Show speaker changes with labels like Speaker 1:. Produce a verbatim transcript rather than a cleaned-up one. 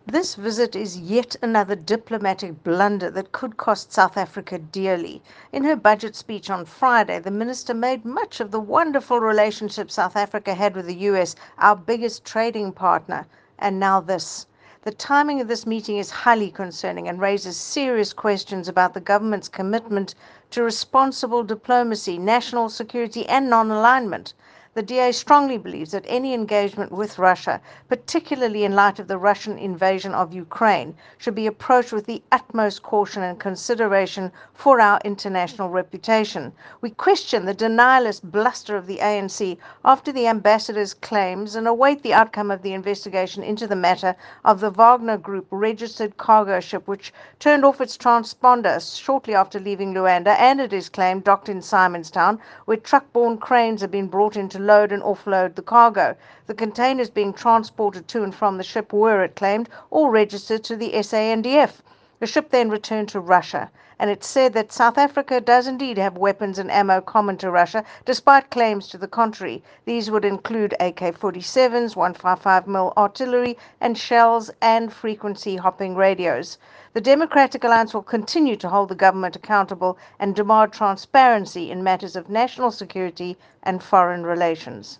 Speaker 1: This visit is yet another diplomatic blunder that could cost South Africa dearly. In her budget speech on Friday, the minister made much of the wonderful relationship South Africa had with the U S, our biggest trading partner, and now this. The timing of this meeting is highly concerning and raises serious questions about the government's commitment to responsible diplomacy, national security, and non alignment. The D A strongly believes that any engagement with Russia, particularly in light of the Russian invasion of Ukraine, should be approached with the utmost caution and consideration for our international reputation. We question the denialist bluster of the A N C after the ambassador's claims and await the outcome of the investigation into the matter of the Wagner Group registered cargo ship which turned off its transponder shortly after leaving Luanda and, it is claimed, docked in Simonstown, where truck-borne cranes have been brought in to load and offload the cargo. The containers being transported to and from the ship were, it claimed, all registered to the S A N D F. The ship then returned to Russia, and it said that South Africa does indeed have weapons and ammo common to Russia, despite claims to the contrary. These would include A K forty-sevens, one fifty-five millimeter artillery, and shells and frequency hopping radios. The Democratic Alliance will continue to hold the government accountable and demand transparency in matters of national security and foreign relations.